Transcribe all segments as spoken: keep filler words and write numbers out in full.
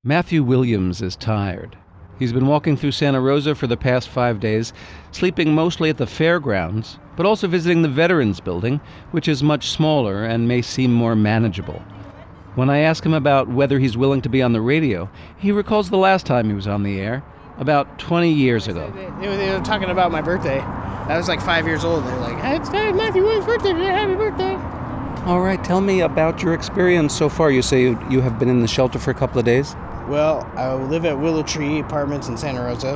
Matthew Williams is tired. He's been walking through Santa Rosa for the past five days, sleeping mostly at the fairgrounds, but also visiting the Veterans Building, which is much smaller and may seem more manageable. When I ask him about whether he's willing to be on the radio, he recalls the last time he was on the air, about twenty years ago. They were, they were talking about my birthday. I was like five years old. They were like, hey, it's Matthew Williams' birthday today. Happy birthday. All right, tell me about your experience so far. You say you, you have been in the shelter for a couple of days? Well, I live at Willow Tree Apartments in Santa Rosa,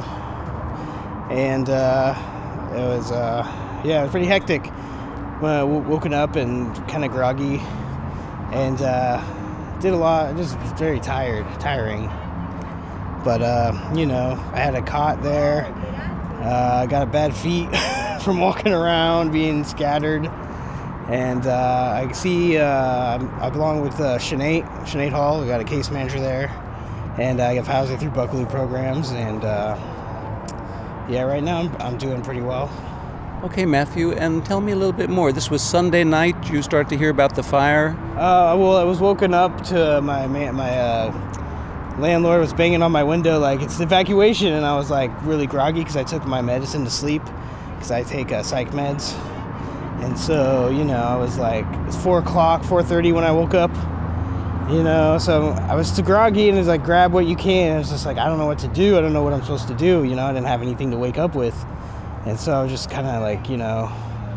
and uh, it was, uh, yeah, it was pretty hectic. When I w- woken up and kind of groggy, and uh, did a lot, just very tired, tiring. But, uh, you know, I had a cot there. I uh, got bad feet from walking around, being scattered. And uh, I see uh, I belong with uh, Sinead, Sinead Hall. We got a case manager there. And I have housing through Buckley programs, and uh, yeah, right now I'm, I'm doing pretty well. Okay, Matthew, and tell me a little bit more. This was Sunday night. You start to hear about the fire? Uh, well, I was woken up to my my uh, landlord was banging on my window like it's evacuation, and I was like really groggy because I took my medicine to sleep because I take uh, psych meds, and so you know I was like it's four o'clock, four thirty when I woke up. You know, so I was too groggy, and it was like, grab what you can. And it was just like, I don't know what to do. I don't know what I'm supposed to do. You know, I didn't have anything to wake up with. And so I was just kind of like, you know,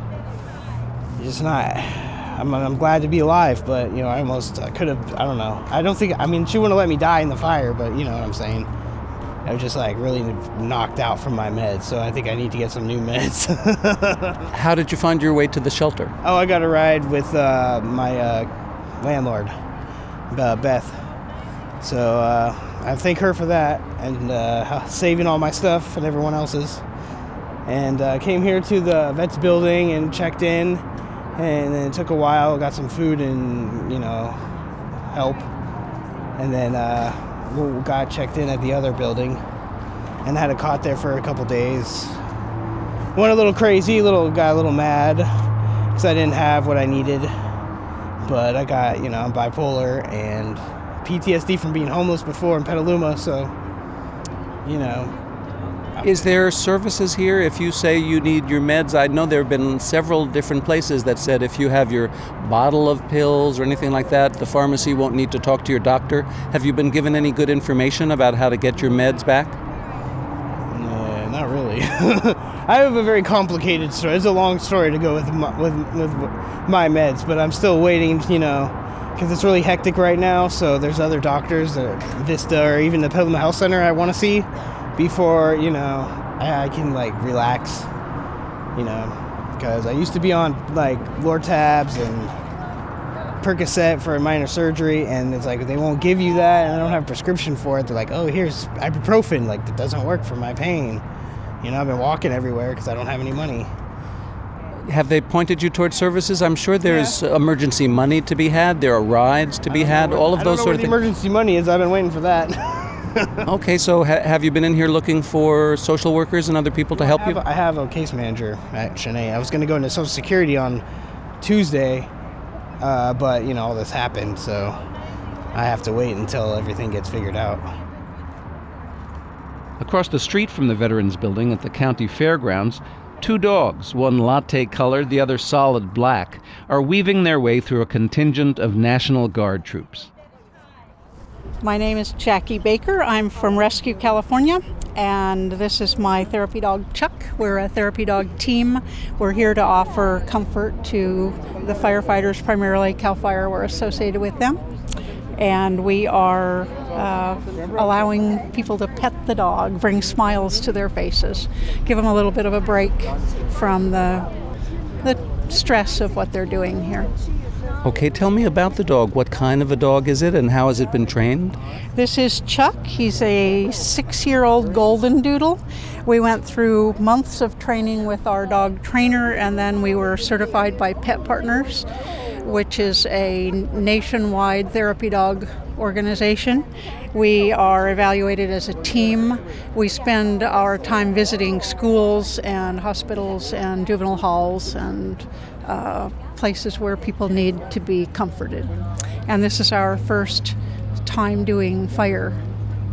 just not, I'm, I'm glad to be alive, but, you know, I almost uh, could have, I don't know. I don't think, I mean, she wouldn't have let me die in the fire, but you know what I'm saying. I was just like really knocked out from my meds, so I think I need to get some new meds. How did you find your way to the shelter? Oh, I got a ride with uh, my uh, landlord. Uh, Beth. So uh, I thank her for that and uh, saving all my stuff and everyone else's. And uh, came here to the vets building and checked in, and then it took a while. Got some food and you know help, and then uh, got checked in at the other building, and had a cot there for a couple days. Went a little crazy, little got a little mad because I didn't have what I needed. But I got, you know, I'm bipolar and P T S D from being homeless before in Petaluma, so, you know. Is there services here if you say you need your meds? I know there have been several different places that said if you have your bottle of pills or anything like that, the pharmacy won't need to talk to your doctor. Have you been given any good information about how to get your meds back? No, not really. I have a very complicated story. It's a long story to go with my, with, with my meds, but I'm still waiting, you know, because it's really hectic right now. So there's other doctors, uh, Vista, or even the Petaluma Health Center I want to see before, you know, I, I can, like, relax, you know, because I used to be on, like, Lortabs and Percocet for a minor surgery, and it's like they won't give you that, and I don't have a prescription for it. They're like, oh, here's ibuprofen. Like, that doesn't work for my pain. You know, I've been walking everywhere because I don't have any money. Have they pointed you towards services? I'm sure there's yeah. emergency money to be had. There are rides to be had, where, all of those sort of things. I don't know where the emergency money is. I've been waiting for that. Okay, so ha- have you been in here looking for social workers and other people to help I have, you? I have a case manager at Sinead. I was going to go into Social Security on Tuesday, uh, but, you know, all this happened, so I have to wait until everything gets figured out. Across the street from the Veterans Building at the county fairgrounds, two dogs, one latte colored, the other solid black, are weaving their way through a contingent of National Guard troops. My name is Jackie Baker. I'm from Rescue, California, and this is my therapy dog, Chuck. We're a therapy dog team. We're here to offer comfort to the firefighters, primarily CAL FIRE. We're associated with them. And we are uh, allowing people to pet the dog, bring smiles to their faces, give them a little bit of a break from the the stress of what they're doing here. Okay, tell me about the dog. What kind of a dog is it, and how has it been trained? This is Chuck. He's a six-year-old golden doodle. We went through months of training with our dog trainer, and then we were certified by Pet Partners, which is a nationwide therapy dog organization. We are evaluated as a team. We spend our time visiting schools and hospitals and juvenile halls and uh, places where people need to be comforted. And this is our first time doing fire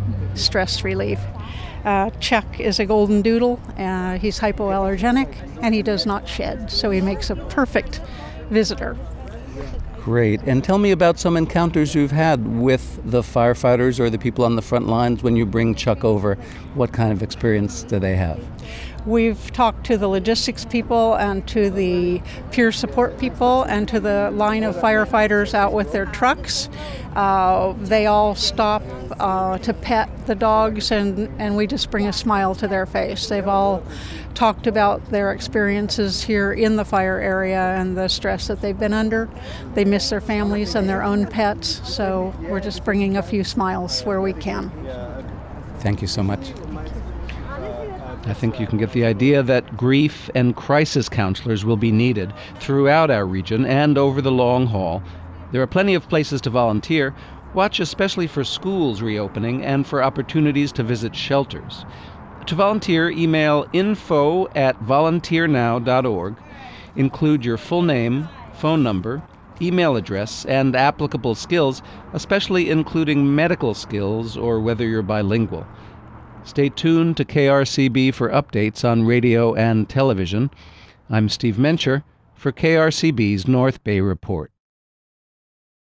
stress relief. Uh, Chuck is a golden doodle. Uh, he's hypoallergenic, and he does not shed, so he makes a perfect visitor. Great. And tell me about some encounters you've had with the firefighters or the people on the front lines when you bring Chuck over. What kind of experience do they have? We've talked to the logistics people and to the peer support people and to the line of firefighters out with their trucks. Uh, they all stop uh, to pet the dogs, and, and we just bring a smile to their face. They've all talked about their experiences here in the fire area and the stress that they've been under. They miss their families and their own pets, so we're just bringing a few smiles where we can. Thank you so much. I think you can get the idea that grief and crisis counselors will be needed throughout our region and over the long haul. There are plenty of places to volunteer. Watch especially for schools reopening and for opportunities to visit shelters. To volunteer, email info at volunteer now dot org. Include your full name, phone number, email address, and applicable skills, especially including medical skills or whether you're bilingual. Stay tuned to K R C B for updates on radio and television. I'm Steve Mencher for K R C B's North Bay Report.